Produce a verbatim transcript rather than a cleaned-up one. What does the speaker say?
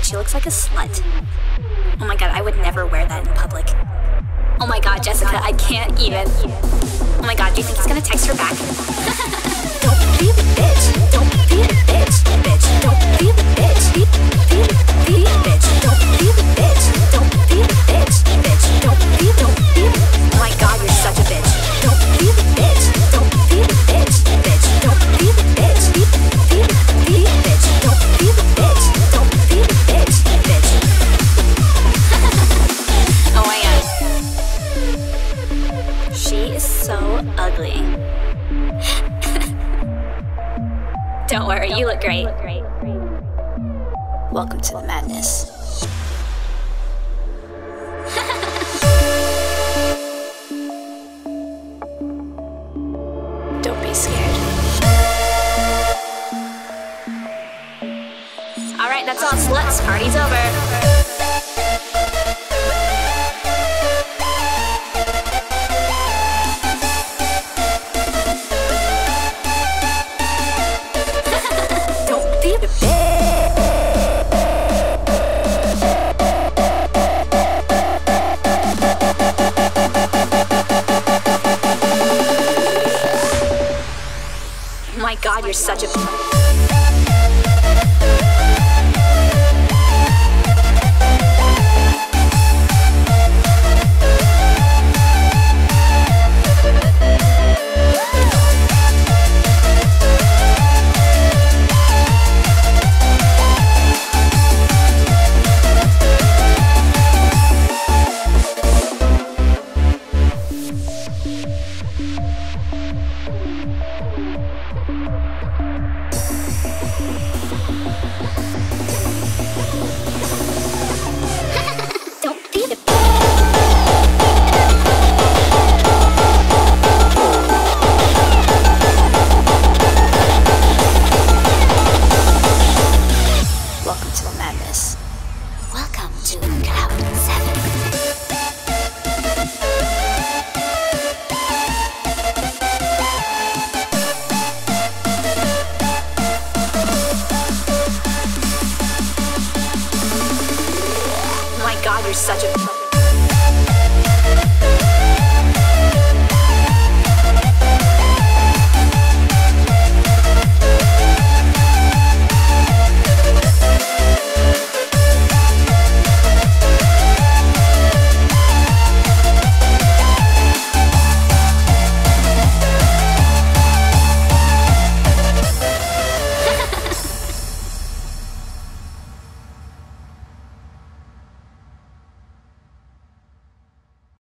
god, she looks like a slut. Oh my god, I would never wear that in public. Oh my god, Jessica, I can't even. Oh my god, do you think he's gonna text her back? Don't be a bitch. Don't be a bitch. Bitch. Don't be a bitch. Be, be, be a bitch. Don't be a bitch. Don't be a bitch. Bitch. Don't be, don't be. Oh my god, you're such a bitch. Don't be a bitch. Don't be a bitch. Bitch. Don't be a bitch. Be, be, be a bitch. Don't be a bitch. Don't be a bitch. Bitch. Oh my god. She is so ugly. Don't worry, you look great. Welcome to the madness. Don't be scared. Alright, that's all, sluts. Party's over. Oh my god, you're such a